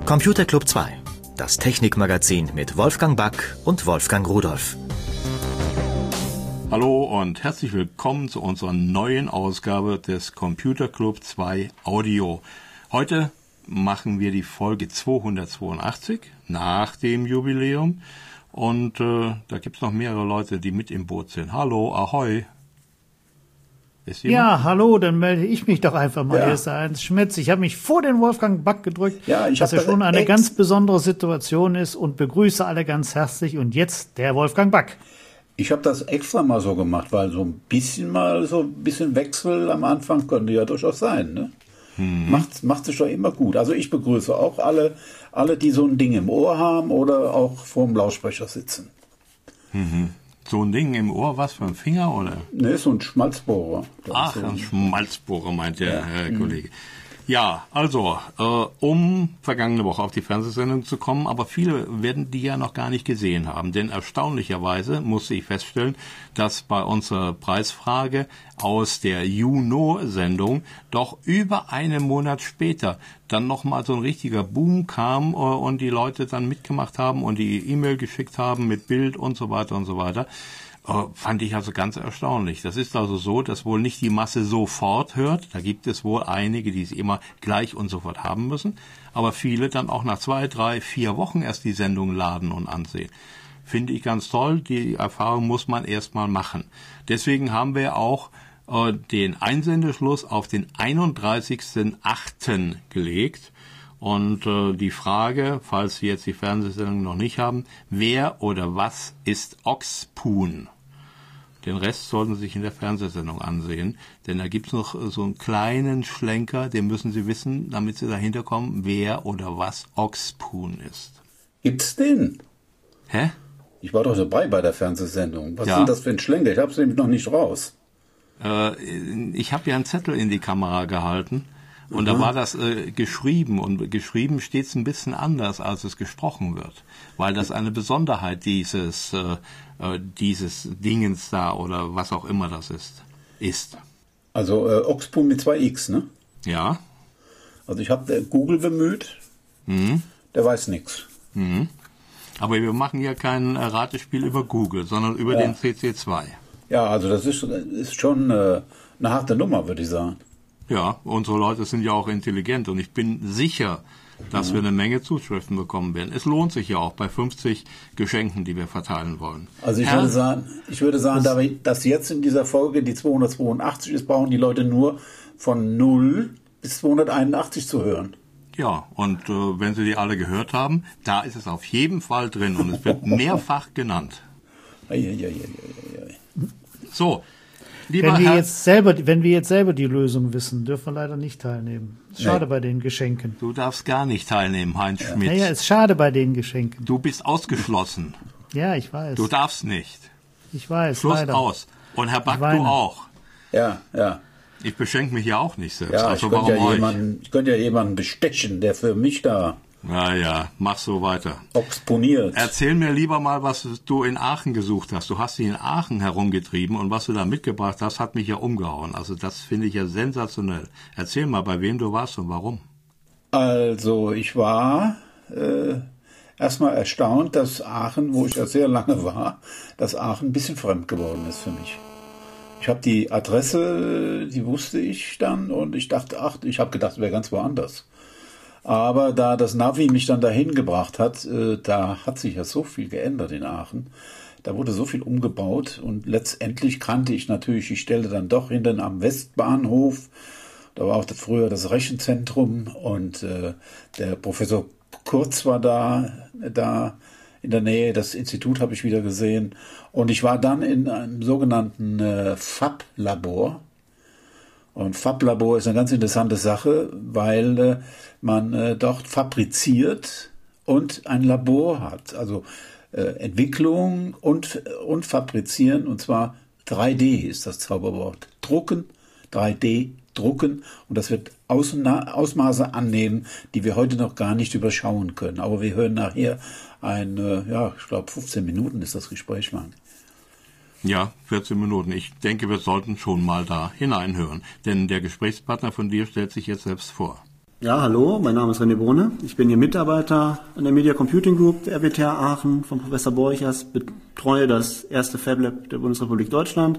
Computer Club 2, das Technikmagazin mit Wolfgang Back und Wolfgang Rudolph. Hallo und herzlich willkommen zu unserer neuen Ausgabe des Computer Club 2 Audio. Heute machen wir die Folge 282 nach dem Jubiläum und da gibt es noch mehrere Leute, die mit im Boot sind. Hallo, ahoi. Ja, hallo, dann melde ich mich doch einfach mal. Hier ist der Heinz Schmitz. Ich habe mich vor den Wolfgang Back gedrückt, dass er schon eine ganz besondere Situation ist und begrüße alle ganz herzlich. Und jetzt der Wolfgang Back. Ich habe das extra mal so gemacht, weil so ein bisschen Wechsel am Anfang könnte ja durchaus sein. Ne? Macht sich doch immer gut. Also ich begrüße auch alle, die so ein Ding im Ohr haben oder auch vor dem Lautsprecher sitzen. So ein Ding im Ohr, was für ein Finger, oder? Ne, so ein Schmalzbohrer. Ach, ein Schmalzbohrer, meint der Herr Kollege. Ja, also, um vergangene Woche auf die Fernsehsendung zu kommen, aber viele werden die ja noch gar nicht gesehen haben, denn erstaunlicherweise musste ich feststellen, dass bei unserer Preisfrage aus der Juno-Sendung doch über einen Monat später dann nochmal so ein richtiger Boom kam und die Leute dann mitgemacht haben und die E-Mail geschickt haben mit Bild und so weiter und so weiter. Fand ich also ganz erstaunlich. Das ist also so, dass wohl nicht die Masse sofort hört. Da gibt es wohl einige, die es immer gleich und sofort haben müssen. Aber viele dann auch nach 2, 3, 4 Wochen erst die Sendung laden und ansehen. Finde ich ganz toll. Die Erfahrung muss man erst mal machen. Deswegen haben wir auch den Einsendeschluss auf den 31.08. gelegt. Und die Frage, falls Sie jetzt die Fernsehsendung noch nicht haben, wer oder was ist Oxpoon? Den Rest sollten Sie sich in der Fernsehsendung ansehen, denn da gibt's noch so einen kleinen Schlenker, den müssen Sie wissen, damit Sie dahinter kommen, wer oder was Oxpoon ist. Gibt's den? Hä? Ich war doch dabei bei der Fernsehsendung. Was ist denn das für ein Schlenker? Ich hab's nämlich noch nicht raus. Ich habe ja einen Zettel in die Kamera gehalten. Und da war das geschrieben, und geschrieben steht's ein bisschen anders, als es gesprochen wird, weil das eine Besonderheit dieses Dingens da oder was auch immer das ist. Also Oxpoon mit 2 X, ne? Ja. Also ich habe Google bemüht, der weiß nichts. Aber wir machen ja kein Ratespiel über Google, sondern über den CC2. Ja, also das ist schon eine harte Nummer, würde ich sagen. Ja, unsere Leute sind ja auch intelligent und ich bin sicher, dass wir eine Menge Zuschriften bekommen werden. Es lohnt sich ja auch bei 50 Geschenken, die wir verteilen wollen. Also ich würde sagen, dass jetzt in dieser Folge die 282 ist, brauchen die Leute nur von 0 bis 281 zu hören. Ja, und wenn sie die alle gehört haben, da ist es auf jeden Fall drin und es wird mehrfach genannt. So. Wenn wir jetzt selber die Lösung wissen, dürfen wir leider nicht teilnehmen. Ist schade bei den Geschenken. Du darfst gar nicht teilnehmen, Heinz Schmitz. Naja, ist schade bei den Geschenken. Du bist ausgeschlossen. Ja, ich weiß. Du darfst nicht. Ich weiß, Schluss leider. Aus. Und Herr Back, du auch. Ja. Ich beschenke mich ja auch nicht selbst. Ja, also ich könnte ja jemanden bestechen, der für mich da... Ja, mach so weiter. Exponiert. Erzähl mir lieber mal, was du in Aachen gesucht hast. Du hast dich in Aachen herumgetrieben und was du da mitgebracht hast, hat mich ja umgehauen. Also das finde ich ja sensationell. Erzähl mal, bei wem du warst und warum. Also ich war erstmal erstaunt, dass Aachen, wo ich ja sehr lange war, dass Aachen ein bisschen fremd geworden ist für mich. Ich habe die Adresse, die wusste ich dann und ich dachte, ich habe gedacht, es wäre ganz woanders. Aber da das Navi mich dann dahin gebracht hat, da hat sich ja so viel geändert in Aachen. Da wurde so viel umgebaut und letztendlich kannte ich natürlich die Stelle dann doch hinten am Westbahnhof. Da war auch früher das Rechenzentrum und der Professor Kurz war da in der Nähe. Das Institut habe ich wieder gesehen. Und ich war dann in einem sogenannten Fab-Labor. Und Fab-Labor ist eine ganz interessante Sache, weil man dort fabriziert und ein Labor hat. Also Entwicklung und Fabrizieren, und zwar 3D ist das Zauberwort. Drucken, 3D drucken, und das wird Ausmaße annehmen, die wir heute noch gar nicht überschauen können. Aber wir hören nachher ich glaube 15 Minuten ist das Gespräch lang. Ja, 14 Minuten. Ich denke, wir sollten schon mal da hineinhören. Denn der Gesprächspartner von dir stellt sich jetzt selbst vor. Ja, hallo, mein Name ist René Bohne. Ich bin hier Mitarbeiter an der Media Computing Group der RWTH Aachen von Professor Borchers, betreue das erste Fab Lab der Bundesrepublik Deutschland.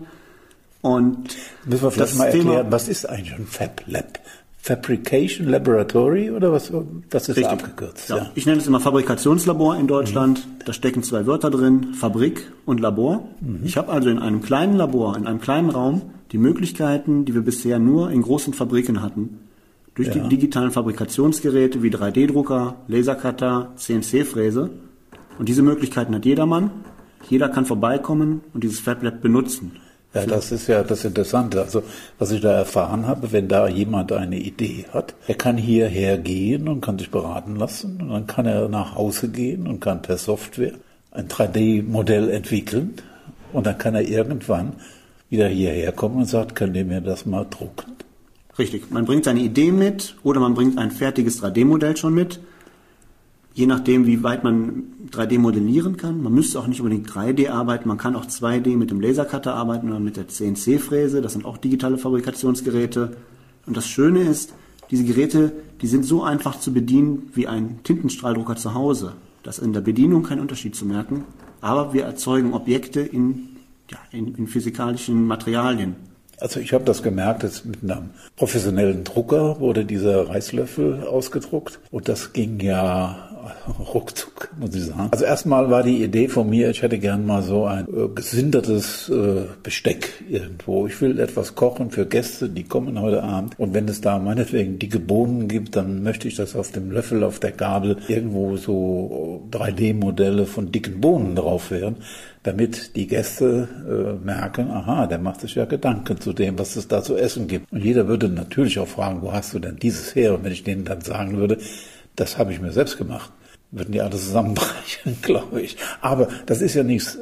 Und müssen wir vielleicht mal erklären, was ist eigentlich ein Fab Lab? Fabrication Laboratory oder was ist richtig abgekürzt? Ja. Ich nenne es immer Fabrikationslabor in Deutschland. Da stecken 2 Wörter drin, Fabrik und Labor. Ich habe also in einem kleinen Labor, in einem kleinen Raum die Möglichkeiten, die wir bisher nur in großen Fabriken hatten, durch die digitalen Fabrikationsgeräte wie 3D-Drucker, Lasercutter, CNC-Fräse. Und diese Möglichkeiten hat jedermann. Jeder kann vorbeikommen und dieses Fab Lab benutzen. Ja, das ist ja das Interessante. Also, was ich da erfahren habe, wenn da jemand eine Idee hat, er kann hierher gehen und kann sich beraten lassen. Und dann kann er nach Hause gehen und kann per Software ein 3D-Modell entwickeln. Und dann kann er irgendwann wieder hierher kommen und sagt, könnt ihr mir das mal drucken? Richtig, man bringt seine Idee mit oder man bringt ein fertiges 3D-Modell schon mit, je nachdem, wie weit man 3D modellieren kann. Man müsste auch nicht unbedingt 3D arbeiten, man kann auch 2D mit dem Lasercutter arbeiten oder mit der CNC-Fräse, das sind auch digitale Fabrikationsgeräte. Und das Schöne ist, diese Geräte, die sind so einfach zu bedienen wie ein Tintenstrahldrucker zu Hause. Da ist in der Bedienung kein Unterschied zu merken, aber wir erzeugen Objekte in physikalischen Materialien. Also ich habe das gemerkt, dass mit einem professionellen Drucker wurde dieser Reislöffel ausgedruckt und das ging ja ruckzuck, muss ich sagen. Also erstmal war die Idee von mir, ich hätte gern mal so ein gesindertes Besteck irgendwo. Ich will etwas kochen für Gäste, die kommen heute Abend und wenn es da meinetwegen dicke Bohnen gibt, dann möchte ich, dass auf dem Löffel, auf der Gabel irgendwo so 3D-Modelle von dicken Bohnen drauf wären, damit die Gäste merken, aha, der macht sich ja Gedanken zu dem, was es da zu essen gibt. Und jeder würde natürlich auch fragen, wo hast du denn dieses her? Und wenn ich denen dann sagen würde, das habe ich mir selbst gemacht, würden die alle zusammenbrechen, glaube ich. Aber das ist ja nichts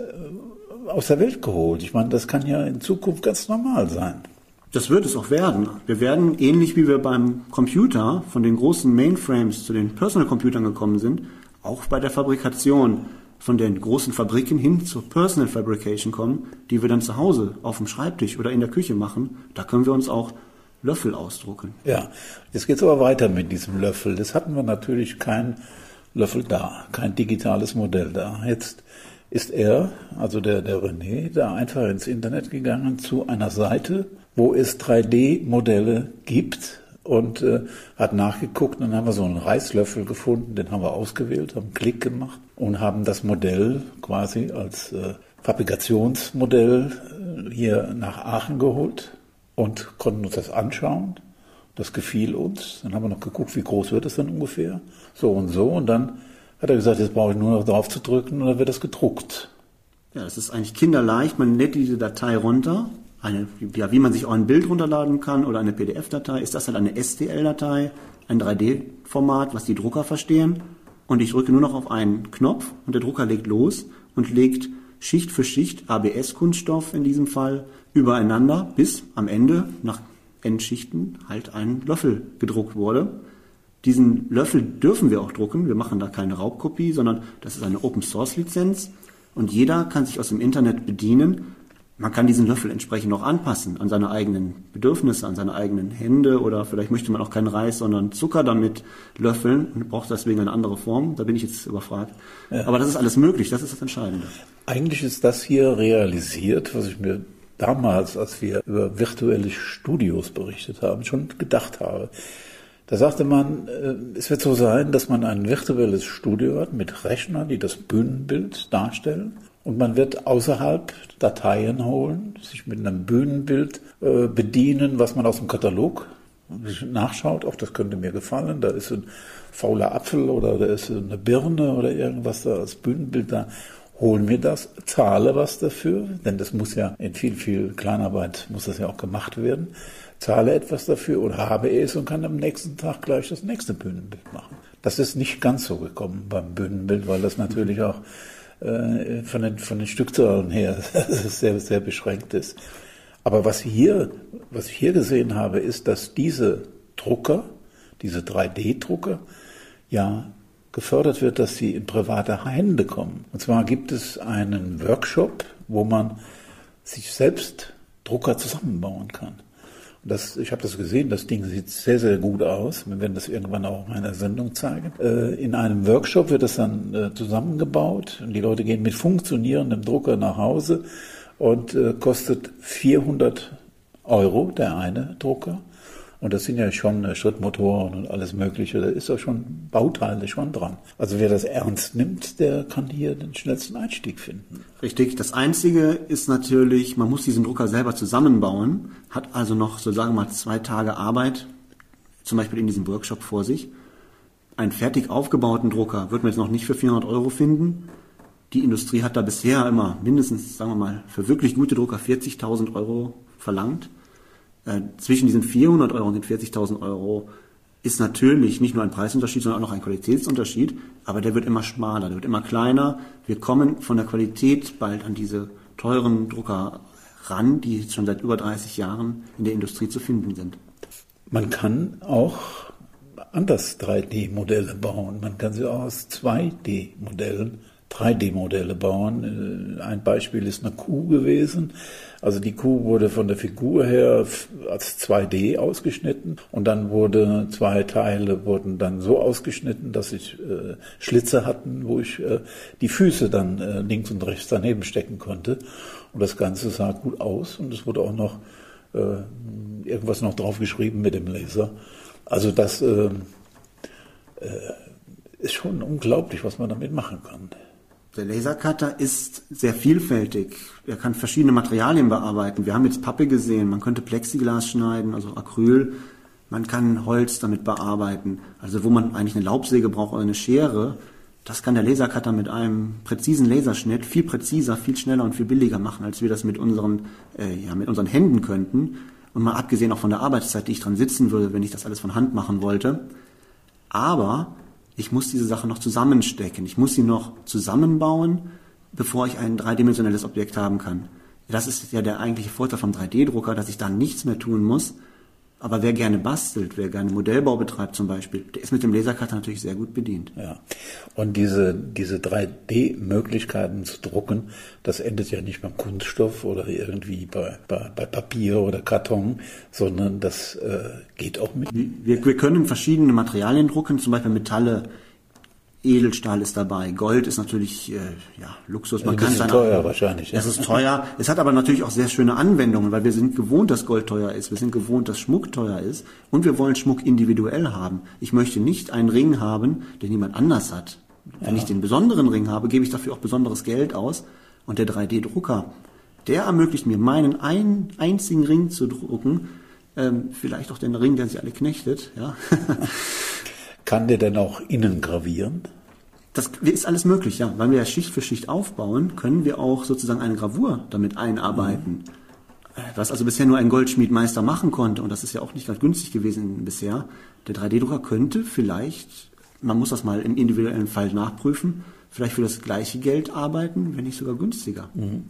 aus der Welt geholt. Ich meine, das kann ja in Zukunft ganz normal sein. Das wird es auch werden. Wir werden, ähnlich wie wir beim Computer von den großen Mainframes zu den Personal Computern gekommen sind, auch bei der Fabrikation von den großen Fabriken hin zur Personal Fabrication kommen, die wir dann zu Hause auf dem Schreibtisch oder in der Küche machen. Da können wir uns auch Löffel ausdrucken. Ja, jetzt geht es aber weiter mit diesem Löffel. Das hatten wir natürlich kein Löffel da, kein digitales Modell da. Jetzt ist er, also der René, da einfach ins Internet gegangen zu einer Seite, wo es 3D-Modelle gibt und hat nachgeguckt. Und dann haben wir so einen Reislöffel gefunden, den haben wir ausgewählt, haben einen Klick gemacht und haben das Modell quasi als Fabrikationsmodell hier nach Aachen geholt und konnten uns das anschauen. Das gefiel uns. Dann haben wir noch geguckt, wie groß wird es denn ungefähr. So. Und dann hat er gesagt, jetzt brauche ich nur noch drauf zu drücken und dann wird das gedruckt. Ja, das ist eigentlich kinderleicht. Man lädt diese Datei runter. Wie man sich auch ein Bild runterladen kann oder eine PDF-Datei, ist das halt eine STL-Datei, ein 3D-Format, was die Drucker verstehen. Und ich drücke nur noch auf einen Knopf und der Drucker legt los und legt Schicht für Schicht, ABS-Kunststoff in diesem Fall, übereinander, bis am Ende, nach Endschichten, halt ein Löffel gedruckt wurde. Diesen Löffel dürfen wir auch drucken. Wir machen da keine Raubkopie, sondern das ist eine Open-Source-Lizenz. Und jeder kann sich aus dem Internet bedienen. Man kann diesen Löffel entsprechend auch anpassen an seine eigenen Bedürfnisse, an seine eigenen Hände oder vielleicht möchte man auch keinen Reis, sondern Zucker damit löffeln und braucht deswegen eine andere Form. Da bin ich jetzt überfragt. Ja. Aber das ist alles möglich, das ist das Entscheidende. Eigentlich ist das hier realisiert, was ich mir damals, als wir über virtuelle Studios berichtet haben, schon gedacht habe. Da sagte man, es wird so sein, dass man ein virtuelles Studio hat mit Rechnern, die das Bühnenbild darstellen. Und man wird außerhalb Dateien holen, sich mit einem Bühnenbild bedienen, was man aus dem Katalog nachschaut. Auch das könnte mir gefallen. Da ist ein fauler Apfel oder da ist eine Birne oder irgendwas da als Bühnenbild da. Hol mir das, zahle was dafür, denn das muss ja in viel Kleinarbeit muss das ja auch gemacht werden. Zahle etwas dafür und habe es und kann am nächsten Tag gleich das nächste Bühnenbild machen. Das ist nicht ganz so gekommen beim Bühnenbild, weil das natürlich auch von den Stückzahlen her sehr, sehr beschränkt ist. Aber was ich hier gesehen habe, ist, dass diese Drucker, diese 3D-Drucker, ja gefördert wird, dass sie in private Hände kommen. Und zwar gibt es einen Workshop, wo man sich selbst Drucker zusammenbauen kann. Ich habe das gesehen, das Ding sieht sehr, sehr gut aus. Wir werden das irgendwann auch in meiner Sendung zeigen. In einem Workshop wird das dann zusammengebaut und die Leute gehen mit funktionierendem Drucker nach Hause und kostet 400 € der eine Drucker. Und das sind ja schon Schrittmotoren und alles Mögliche. Da ist auch schon Bauteile schon dran. Also wer das ernst nimmt, der kann hier den schnellsten Einstieg finden. Richtig. Das Einzige ist natürlich, man muss diesen Drucker selber zusammenbauen, hat also noch, so sagen wir mal, 2 Tage Arbeit, zum Beispiel in diesem Workshop vor sich. Einen fertig aufgebauten Drucker wird man jetzt noch nicht für 400 € finden. Die Industrie hat da bisher immer mindestens, sagen wir mal, für wirklich gute Drucker 40.000 € verlangt. Zwischen diesen 400 € und den 40.000 € ist natürlich nicht nur ein Preisunterschied, sondern auch noch ein Qualitätsunterschied, aber der wird immer schmaler, der wird immer kleiner. Wir kommen von der Qualität bald an diese teuren Drucker ran, die schon seit über 30 Jahren in der Industrie zu finden sind. Man kann auch anders 3D-Modelle bauen. Man kann sie auch aus 2D-Modellen 3D-Modelle bauen. Ein Beispiel ist eine Kuh gewesen. Also die Kuh wurde von der Figur her als 2D ausgeschnitten und dann 2 Teile wurden dann so ausgeschnitten, dass ich Schlitze hatten, wo ich die Füße dann links und rechts daneben stecken konnte. Und das Ganze sah gut aus und es wurde auch noch irgendwas noch drauf geschrieben mit dem Laser. Also das ist schon unglaublich, was man damit machen kann. Der Lasercutter ist sehr vielfältig. Er kann verschiedene Materialien bearbeiten. Wir haben jetzt Pappe gesehen. Man könnte Plexiglas schneiden, also Acryl. Man kann Holz damit bearbeiten. Also wo man eigentlich eine Laubsäge braucht oder eine Schere, das kann der Lasercutter mit einem präzisen Laserschnitt viel präziser, viel schneller und viel billiger machen, als wir das mit unseren Händen könnten. Und mal abgesehen auch von der Arbeitszeit, die ich dran sitzen würde, wenn ich das alles von Hand machen wollte. Aber ich muss diese Sache noch zusammenstecken. Ich muss sie noch zusammenbauen, bevor ich ein dreidimensionelles Objekt haben kann. Das ist ja der eigentliche Vorteil vom 3D-Drucker, dass ich da nichts mehr tun muss. Aber wer gerne bastelt, wer gerne Modellbau betreibt zum Beispiel, der ist mit dem Lasercutter natürlich sehr gut bedient. Ja. Und diese 3D-Möglichkeiten zu drucken, das endet ja nicht beim Kunststoff oder irgendwie bei Papier oder Karton, sondern das geht auch mit. Wir können verschiedene Materialien drucken, zum Beispiel Metalle. Edelstahl ist dabei, Gold ist natürlich Luxus. Man kann teuer wahrscheinlich. Es ist teuer. Es hat aber natürlich auch sehr schöne Anwendungen, weil wir sind gewohnt, dass Gold teuer ist. Wir sind gewohnt, dass Schmuck teuer ist. Und wir wollen Schmuck individuell haben. Ich möchte nicht einen Ring haben, den jemand anders hat. Wenn ich den besonderen Ring habe, gebe ich dafür auch besonderes Geld aus. Und der 3D-Drucker, der ermöglicht mir, meinen einzigen Ring zu drucken. Vielleicht auch den Ring, der sie alle knechtet. Ja. Kann der denn auch innen gravieren? Das ist alles möglich, ja. Weil wir ja Schicht für Schicht aufbauen, können wir auch sozusagen eine Gravur damit einarbeiten. Was also bisher nur ein Goldschmiedmeister machen konnte, und das ist ja auch nicht ganz günstig gewesen bisher. Der 3D-Drucker könnte vielleicht, man muss das mal im individuellen Fall nachprüfen, vielleicht für das gleiche Geld arbeiten, wenn nicht sogar günstiger.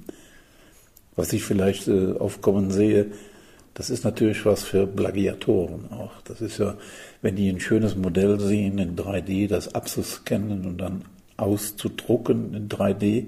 Was ich vielleicht aufkommen sehe, das ist natürlich was für Plagiatoren auch. Das ist ja, wenn die ein schönes Modell sehen in 3D, das abzuscannen und dann auszudrucken in 3D,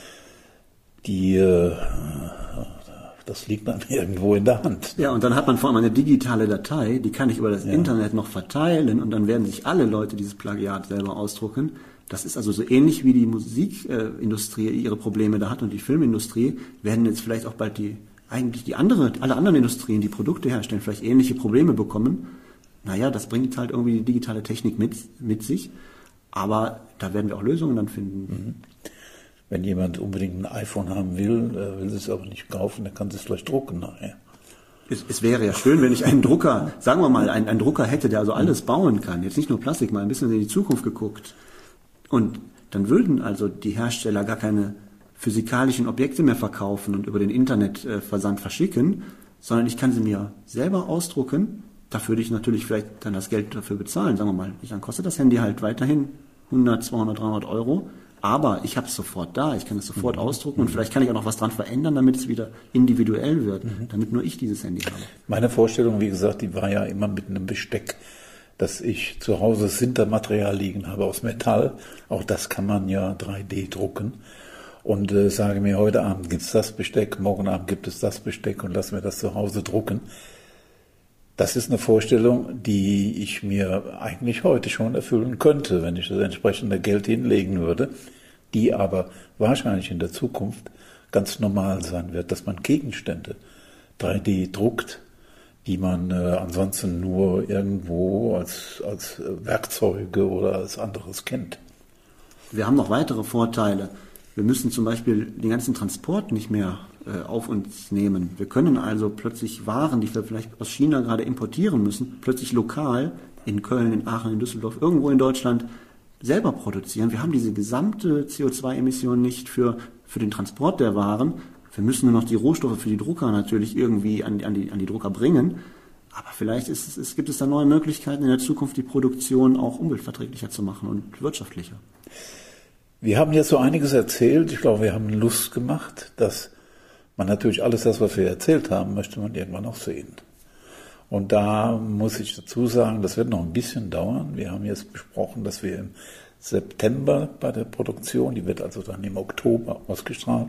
das liegt dann irgendwo in der Hand. Ja, und dann hat man vor allem eine digitale Datei, die kann ich über das Internet noch verteilen und dann werden sich alle Leute dieses Plagiat selber ausdrucken. Das ist also so ähnlich wie die Musikindustrie ihre Probleme da hat und die Filmindustrie, werden jetzt vielleicht auch bald alle anderen Industrien, die Produkte herstellen, vielleicht ähnliche Probleme bekommen. Naja, das bringt halt irgendwie die digitale Technik mit sich. Aber da werden wir auch Lösungen dann finden. Wenn jemand unbedingt ein iPhone haben will es es aber nicht kaufen, dann kann es vielleicht drucken nachher. Es wäre ja schön, wenn ich einen Drucker, sagen wir mal, einen Drucker hätte, der also alles bauen kann. Jetzt nicht nur Plastik, mal ein bisschen in die Zukunft geguckt. Und dann würden also die Hersteller gar keine physikalischen Objekte mehr verkaufen und über den Internetversand verschicken, sondern ich kann sie mir selber ausdrucken. Da würde ich natürlich vielleicht dann das Geld dafür bezahlen, sagen wir mal. Dann kostet das Handy halt weiterhin 100, 200, 300 €. Aber ich habe es sofort da, ich kann es sofort ausdrucken und vielleicht kann ich auch noch was dran verändern, damit es wieder individuell wird, damit nur ich dieses Handy habe. Meine Vorstellung, wie gesagt, die war ja immer mit einem Besteck, dass ich zu Hause Sintermaterial liegen habe aus Metall. Auch das kann man ja 3D drucken. Und sage mir, heute Abend gibt es das Besteck, morgen Abend gibt es das Besteck und lass mir das zu Hause drucken. Das ist eine Vorstellung, die ich mir eigentlich heute schon erfüllen könnte, wenn ich das entsprechende Geld hinlegen würde, die aber wahrscheinlich in der Zukunft ganz normal sein wird, dass man Gegenstände 3D druckt, die man ansonsten nur irgendwo als Werkzeuge oder als anderes kennt. Wir haben noch weitere Vorteile. Wir müssen zum Beispiel den ganzen Transport nicht mehr auf uns nehmen. Wir können also plötzlich Waren, die wir vielleicht aus China gerade importieren müssen, plötzlich lokal in Köln, in Aachen, in Düsseldorf, irgendwo in Deutschland selber produzieren. Wir haben diese gesamte CO2-Emission nicht für den Transport der Waren. Wir müssen nur noch die Rohstoffe für die Drucker natürlich irgendwie an die Drucker bringen. Aber vielleicht gibt es da neue Möglichkeiten in der Zukunft, die Produktion auch umweltverträglicher zu machen und wirtschaftlicher. Wir haben jetzt so einiges erzählt. Ich glaube, wir haben Lust gemacht, dass man natürlich alles das, was wir erzählt haben, möchte man irgendwann auch sehen. Und da muss ich dazu sagen, das wird noch ein bisschen dauern. Wir haben jetzt besprochen, dass wir im September bei der Produktion, die wird also dann im Oktober ausgestrahlt,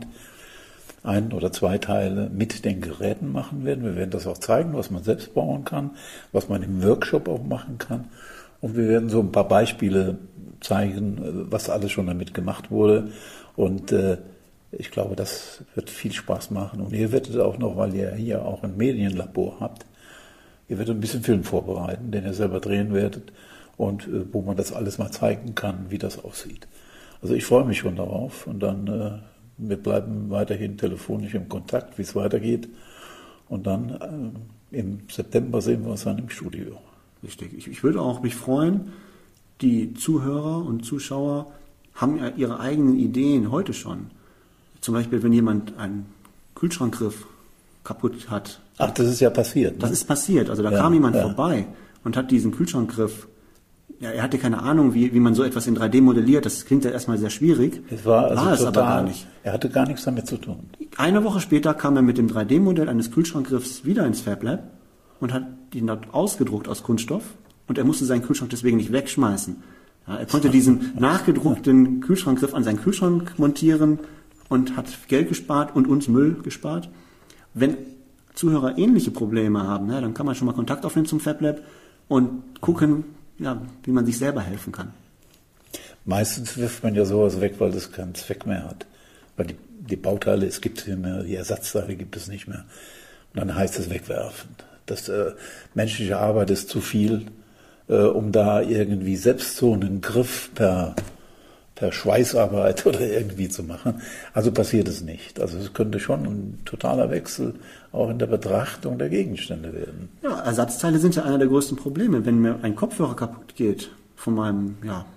1 oder 2 Teile mit den Geräten machen werden. Wir werden das auch zeigen, was man selbst bauen kann, was man im Workshop auch machen kann. Und wir werden so ein paar Beispiele zeigen, was alles schon damit gemacht wurde. Und ich glaube, das wird viel Spaß machen. Und ihr werdet auch noch, weil ihr hier auch ein Medienlabor habt, ihr werdet ein bisschen Film vorbereiten, den ihr selber drehen werdet und wo man das alles mal zeigen kann, wie das aussieht. Also ich freue mich schon darauf und dann wir bleiben weiterhin telefonisch im Kontakt, wie es weitergeht. Und dann im September sehen wir uns dann im Studio. Richtig. Ich würde auch mich freuen, die Zuhörer und Zuschauer haben ja ihre eigenen Ideen heute schon. Zum Beispiel, wenn jemand einen Kühlschrankgriff kaputt hat. Ach, das ist ja passiert. Ne? Das ist passiert. Also da kam jemand vorbei und hat diesen Kühlschrankgriff, ja, er hatte keine Ahnung, wie man so etwas in 3D modelliert. Das klingt ja erstmal sehr schwierig. War es aber gar nicht. Er hatte gar nichts damit zu tun. Eine Woche später kam er mit dem 3D-Modell eines Kühlschrankgriffs wieder ins FabLab und hat ihn dort ausgedruckt aus Kunststoff und er musste seinen Kühlschrank deswegen nicht wegschmeißen. Ja, er konnte diesen nachgedruckten Kühlschrankgriff an seinen Kühlschrank montieren und hat Geld gespart und uns Müll gespart. Wenn Zuhörer ähnliche Probleme haben, dann kann man schon mal Kontakt aufnehmen zum FabLab und gucken, wie man sich selber helfen kann. Meistens wirft man ja sowas weg, weil das keinen Zweck mehr hat. Weil die Bauteile, es gibt nicht mehr, die Ersatzteile gibt es nicht mehr. Und dann heißt es wegwerfen. Das menschliche Arbeit ist zu viel, um da irgendwie selbst so einen Griff per Schweißarbeit oder irgendwie zu machen. Also passiert es nicht. Also es könnte schon ein totaler Wechsel auch in der Betrachtung der Gegenstände werden. Ja, Ersatzteile sind ja einer der größten Probleme. Wenn mir ein Kopfhörer kaputt geht von meinem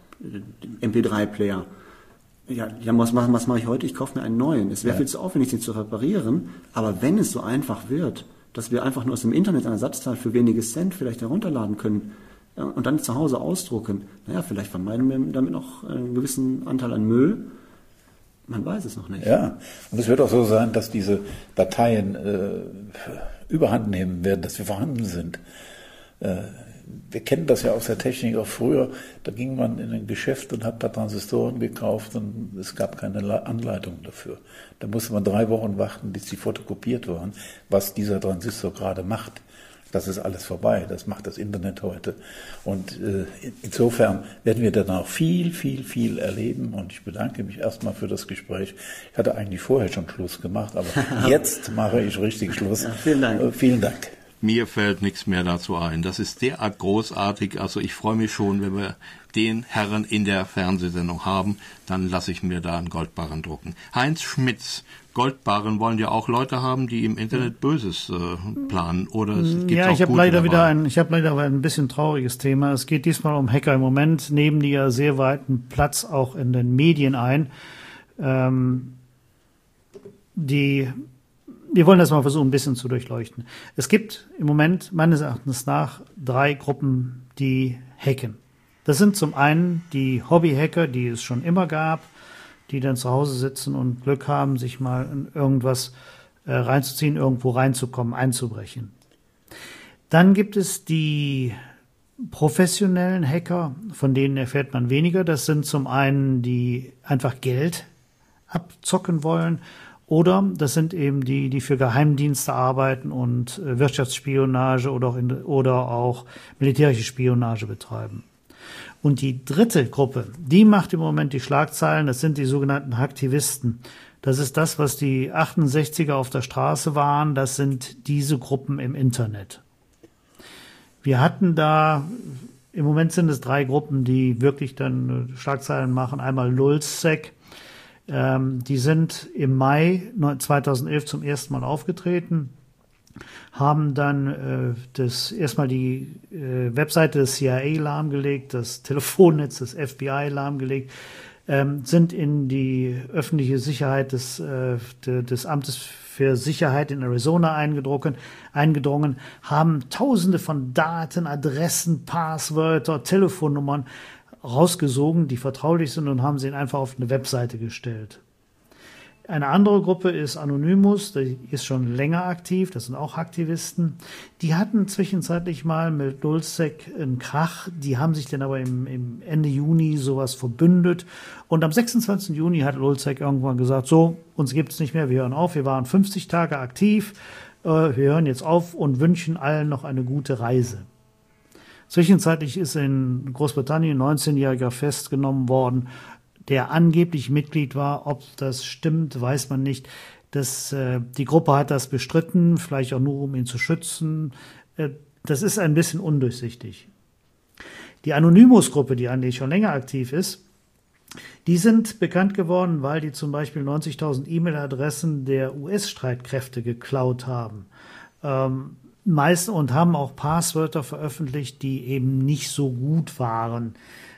MP3-Player, was mache ich heute? Ich kaufe mir einen neuen. Es wäre viel zu aufwendig, den zu reparieren. Aber wenn es so einfach wird, dass wir einfach nur aus dem Internet ein Ersatzteil für wenige Cent vielleicht herunterladen können, und dann zu Hause ausdrucken, vielleicht vermeiden wir damit noch einen gewissen Anteil an Müll. Man weiß es noch nicht. Ja, und es wird auch so sein, dass diese Dateien überhand nehmen werden, dass sie vorhanden sind. Wir kennen das ja aus der Technik auch früher. Da ging man in ein Geschäft und hat ein paar Transistoren gekauft und es gab keine Anleitung dafür. Da musste man 3 Wochen warten, bis die fotokopiert waren, was dieser Transistor gerade macht. Das ist alles vorbei, das macht das Internet heute. Und insofern werden wir dann auch viel, viel, viel erleben. Und ich bedanke mich erstmal für das Gespräch. Ich hatte eigentlich vorher schon Schluss gemacht, aber jetzt mache ich richtig Schluss. Ja, vielen Dank. Vielen Dank. Mir fällt nichts mehr dazu ein. Das ist derart großartig. Also ich freue mich schon, wenn wir den Herren in der Fernsehsendung haben, dann lasse ich mir da einen Goldbarren drucken. Heinz Schmitz, Goldbarren wollen ja auch Leute haben, die im Internet Böses planen. Oder es gibt ja, auch ich habe leider ein bisschen trauriges Thema. Es geht diesmal um Hacker. Im Moment nehmen die ja sehr weiten Platz auch in den Medien ein. Wir wollen das mal versuchen, ein bisschen zu durchleuchten. Es gibt im Moment meines Erachtens nach 3 Gruppen, die hacken. Das sind zum einen die Hobbyhacker, die es schon immer gab, die dann zu Hause sitzen und Glück haben, sich mal in irgendwas reinzuziehen, irgendwo reinzukommen, einzubrechen. Dann gibt es die professionellen Hacker, von denen erfährt man weniger. Das sind zum einen die einfach Geld abzocken wollen Oder das sind eben die für Geheimdienste arbeiten und Wirtschaftsspionage oder auch militärische Spionage betreiben. Und die dritte Gruppe, die macht im Moment die Schlagzeilen, das sind die sogenannten Hacktivisten. Das ist das, was die 68er auf der Straße waren, das sind diese Gruppen im Internet. Wir hatten da, im Moment sind es 3 Gruppen, die wirklich dann Schlagzeilen machen. Einmal Lulzsec, die sind im Mai 2011 zum ersten Mal aufgetreten, haben dann erstmal die Webseite des CIA lahmgelegt, das Telefonnetz des FBI lahmgelegt, sind in die öffentliche Sicherheit des Amtes für Sicherheit in Arizona eingedrungen, haben Tausende von Daten, Adressen, Passwörter, Telefonnummern rausgesogen, die vertraulich sind, und haben sie einfach auf eine Webseite gestellt. Eine andere Gruppe ist Anonymous, die ist schon länger aktiv, das sind auch Aktivisten. Die hatten zwischenzeitlich mal mit Lulzsec einen Krach, die haben sich dann aber im Ende Juni sowas verbündet. Und am 26. Juni hat Lulzsec irgendwann gesagt, so, uns gibt's nicht mehr, wir hören auf, wir waren 50 Tage aktiv, wir hören jetzt auf und wünschen allen noch eine gute Reise. Zwischenzeitlich ist in Großbritannien ein 19-Jähriger festgenommen worden, der angeblich Mitglied war. Ob das stimmt, weiß man nicht. Die Gruppe hat das bestritten, vielleicht auch nur, um ihn zu schützen. Das ist ein bisschen undurchsichtig. Die Anonymous-Gruppe, die eigentlich schon länger aktiv ist, die sind bekannt geworden, weil die zum Beispiel 90.000 E-Mail-Adressen der US-Streitkräfte geklaut haben. Und haben auch Passwörter veröffentlicht, die eben nicht so gut waren.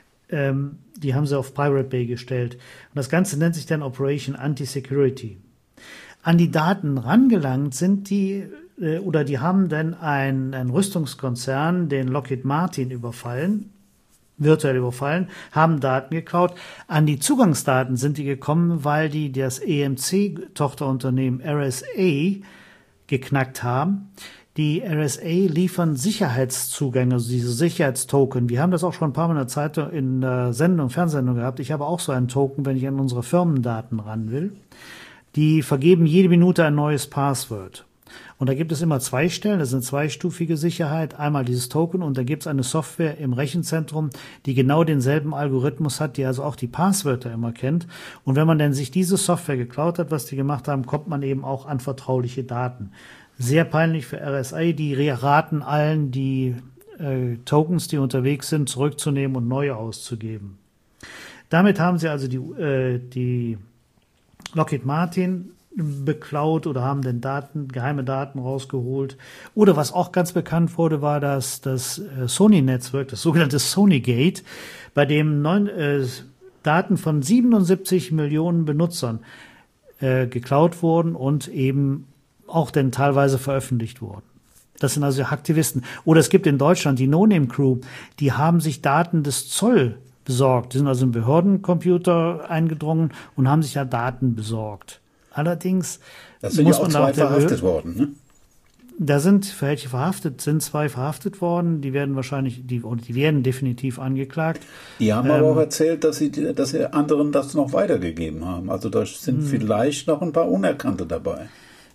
Die haben sie auf Pirate Bay gestellt. Und das Ganze nennt sich dann Operation Anti-Security. An die Daten rangelangt sind die haben dann einen Rüstungskonzern, den Lockheed Martin, virtuell überfallen, haben Daten geklaut. An die Zugangsdaten sind die gekommen, weil die das EMC-Tochterunternehmen RSA geknackt haben. Die RSA liefern Sicherheitszugänge, also diese Sicherheitstoken. Wir haben das auch schon ein paar Mal in der Fernsehsendung gehabt. Ich habe auch so einen Token, wenn ich an unsere Firmendaten ran will. Die vergeben jede Minute ein neues Passwort. Und da gibt es immer 2 Stellen, das sind 2-stufige Sicherheit. Einmal dieses Token und da gibt es eine Software im Rechenzentrum, die genau denselben Algorithmus hat, die also auch die Passwörter immer kennt. Und wenn man dann sich diese Software geklaut hat, was die gemacht haben, kommt man eben auch an vertrauliche Daten. Sehr peinlich für RSA, die raten allen, die Tokens, die unterwegs sind, zurückzunehmen und neue auszugeben. Damit haben sie also die Lockheed Martin beklaut oder haben dann geheime Daten rausgeholt. Oder was auch ganz bekannt wurde, war das Sony-Netzwerk, das sogenannte Sonygate, bei dem Daten von 77 Millionen Benutzern geklaut wurden und eben auch denn teilweise veröffentlicht wurden. Das sind also Aktivisten. Oder es gibt in Deutschland die No-Name-Crew, die haben sich Daten des Zoll besorgt. Die sind also im Behördencomputer eingedrungen und haben sich da Daten besorgt. Allerdings sind ja auch 2 verhaftet worden, ne? Da sind für welche sind 2 verhaftet worden. Die werden die werden definitiv angeklagt. Die haben aber auch erzählt, dass sie anderen das noch weitergegeben haben. Also da sind vielleicht noch ein paar Unerkannte dabei.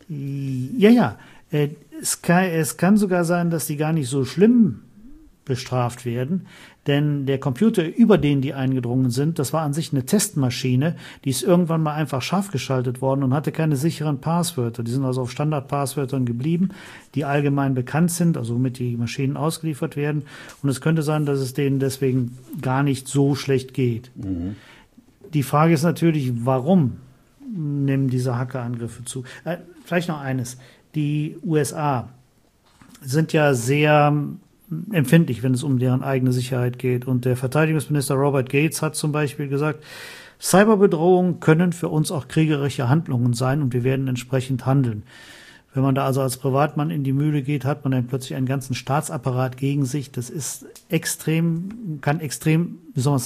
Ja. Es kann sogar sein, dass die gar nicht so schlimm bestraft werden, denn der Computer, über den die eingedrungen sind, das war an sich eine Testmaschine, die ist irgendwann mal einfach scharf geschaltet worden und hatte keine sicheren Passwörter. Die sind also auf Standardpasswörtern geblieben, die allgemein bekannt sind, also womit die Maschinen ausgeliefert werden. Und es könnte sein, dass es denen deswegen gar nicht so schlecht geht. Mhm. Die Frage ist natürlich, warum nehmen diese Hackerangriffe zu? Vielleicht noch eines. Die USA sind ja sehr empfindlich, wenn es um deren eigene Sicherheit geht. Und der Verteidigungsminister Robert Gates hat zum Beispiel gesagt, Cyberbedrohungen können für uns auch kriegerische Handlungen sein und wir werden entsprechend handeln. Wenn man da also als Privatmann in die Mühle geht, hat man dann plötzlich einen ganzen Staatsapparat gegen sich. Das ist kann extrem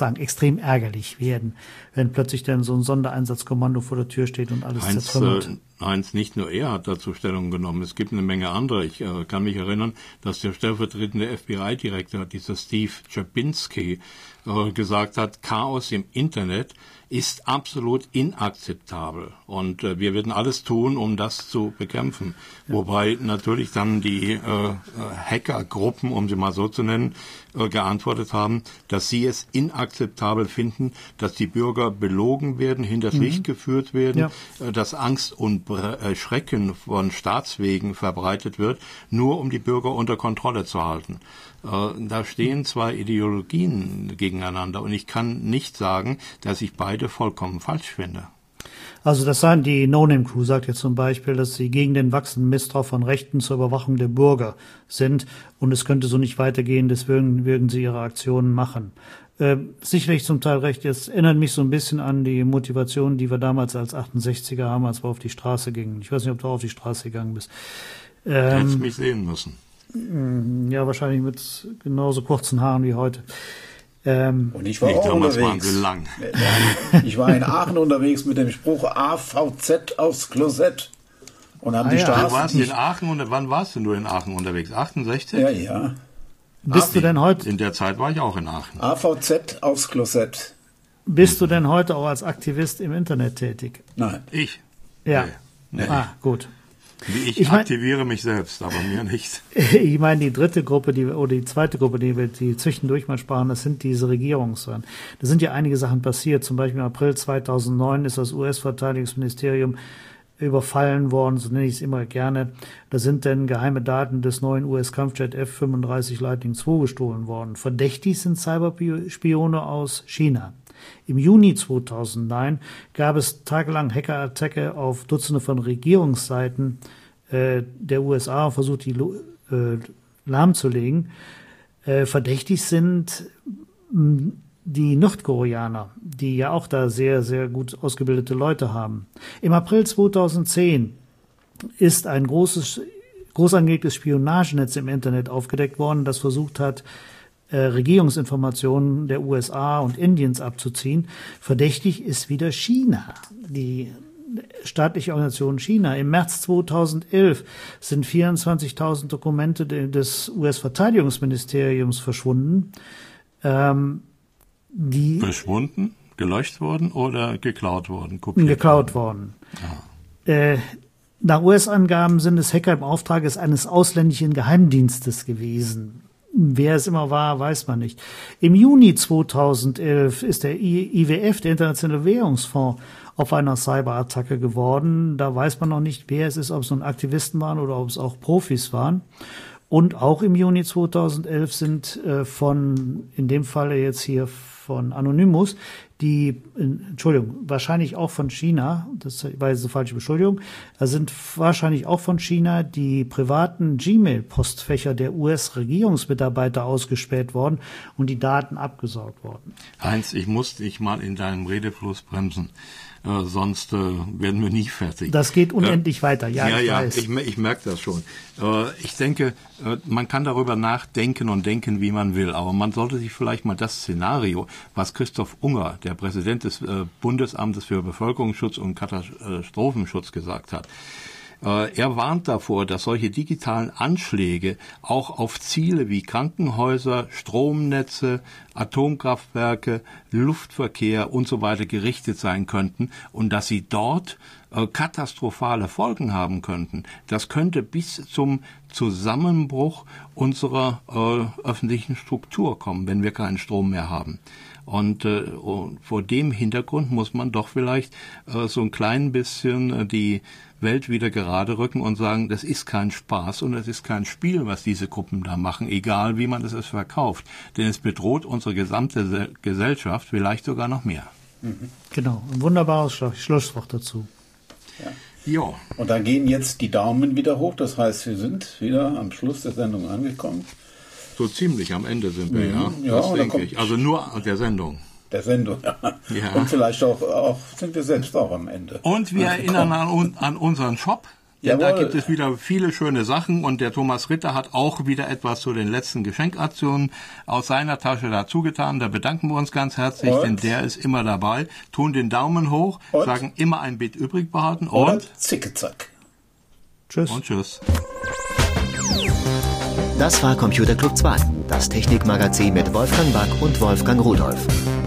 ärgerlich werden, wenn plötzlich dann so ein Sondereinsatzkommando vor der Tür steht und alles zertrümmert. Heinz, nicht nur er hat dazu Stellung genommen, es gibt eine Menge andere. Ich kann mich erinnern, dass der stellvertretende FBI-Direktor, dieser Steve Czapinski, gesagt hat, Chaos im Internet ist absolut inakzeptabel und wir werden alles tun, um das zu bekämpfen. Ja. Wobei natürlich dann die Hackergruppen, um sie mal so zu nennen, geantwortet haben, dass sie es inakzeptabel finden, dass die Bürger belogen werden, hinters Licht geführt werden, dass Angst und Schrecken von Staatswegen verbreitet wird, nur um die Bürger unter Kontrolle zu halten. Da stehen zwei Ideologien gegeneinander und ich kann nicht sagen, dass ich beide vollkommen falsch finde. Also das sagen die No-Name-Crew, sagt ja zum Beispiel, dass sie gegen den wachsenden Missbrauch von Rechten zur Überwachung der Bürger sind und es könnte so nicht weitergehen, deswegen würden sie ihre Aktionen machen. Sicherlich zum Teil recht, jetzt erinnert mich so ein bisschen an die Motivation, die wir damals als 68er haben, als wir auf die Straße gingen. Ich weiß nicht, ob du auf die Straße gegangen bist. Hättest mich sehen müssen. Ja, wahrscheinlich mit genauso kurzen Haaren wie heute. Und ich war auch damals unterwegs. Waren sie lang. Ich war in Aachen unterwegs mit dem Spruch AVZ aufs Klosett. Und haben die Straßen. Du warst in Aachen und wann warst du in Aachen unterwegs? 68? Ja. Bist du denn heute? In der Zeit war ich auch in Aachen. AVZ aufs Klosett. Bist du denn heute auch als Aktivist im Internet tätig? Nein. Ich? Ja. Nee. Ah, gut. Ich aktiviere mich selbst, aber mir nicht. Ich meine, die dritte Gruppe, die zweite Gruppe, die zwischendurch mal sprachen, das sind diese Regierungssachen. Da sind ja einige Sachen passiert. Zum Beispiel im April 2009 ist das US-Verteidigungsministerium überfallen worden, so nenne ich es immer gerne. Da sind denn geheime Daten des neuen US-Kampfjet F-35 Lightning II gestohlen worden. Verdächtig sind Cyberspione aus China. Im Juni 2009 gab es tagelang Hackerattacke auf Dutzende von Regierungsseiten der USA und versucht, die lahmzulegen. Verdächtig sind die Nordkoreaner, die ja auch da sehr, sehr gut ausgebildete Leute haben. Im April 2010 ist ein groß angelegtes Spionagenetz im Internet aufgedeckt worden, das versucht hat, Regierungsinformationen der USA und Indiens abzuziehen. Verdächtig ist wieder China, die staatliche Organisation China. Im März 2011 sind 24.000 Dokumente des US-Verteidigungsministeriums verschwunden. Verschwunden, gelöscht worden oder geklaut worden? Geklaut worden. Nach US-Angaben sind es Hacker im Auftrag eines ausländischen Geheimdienstes gewesen. Wer es immer war, weiß man nicht. Im Juni 2011 ist der IWF, der Internationale Währungsfonds, auf einer Cyberattacke geworden. Da weiß man noch nicht, wer es ist, ob es nun Aktivisten waren oder ob es auch Profis waren. Und auch im Juni 2011 sind in dem Falle jetzt hier von Anonymous, wahrscheinlich auch von China, das war jetzt eine falsche Beschuldigung, da sind wahrscheinlich auch von China die privaten Gmail-Postfächer der US-Regierungsmitarbeiter ausgespäht worden und die Daten abgesaugt worden. Heinz, ich muss dich mal in deinem Redefluss bremsen. Sonst werden wir nie fertig. Das geht unendlich weiter, ich weiß. Ich merke das schon. Ich denke, man kann darüber nachdenken und denken, wie man will, aber man sollte sich vielleicht mal das Szenario, was Christoph Unger, der Präsident des Bundesamtes für Bevölkerungsschutz und Katastrophenschutz, gesagt hat. Er warnt davor, dass solche digitalen Anschläge auch auf Ziele wie Krankenhäuser, Stromnetze, Atomkraftwerke, Luftverkehr und so weiter gerichtet sein könnten und dass sie dort katastrophale Folgen haben könnten. Das könnte bis zum Zusammenbruch unserer öffentlichen Struktur kommen, wenn wir keinen Strom mehr haben. Und vor dem Hintergrund muss man doch vielleicht so ein klein bisschen die Welt wieder gerade rücken und sagen, das ist kein Spaß und das ist kein Spiel, was diese Gruppen da machen, egal wie man es verkauft. Denn es bedroht unsere gesamte Gesellschaft, vielleicht sogar noch mehr. Genau, ein wunderbares Schlusswort dazu. Ja. Jo. Und da gehen jetzt die Daumen wieder hoch, das heißt, wir sind wieder am Schluss der Sendung angekommen. So ziemlich am Ende sind wir, ja. Das denke ich. Also nur der Sendung. Der Sendung, ja. Und vielleicht auch sind wir selbst auch am Ende. Und wir erinnern an unseren Shop, Denn da gibt es wieder viele schöne Sachen und der Thomas Ritter hat auch wieder etwas zu den letzten Geschenkaktionen aus seiner Tasche dazu getan. Da bedanken wir uns ganz herzlich, denn der ist immer dabei. Tun den Daumen hoch, sagen immer ein Bit übrig behalten und zicke-zack. Tschüss. Und tschüss. Das war Computer Club 2, das Technikmagazin mit Wolfgang Back und Wolfgang Rudolph.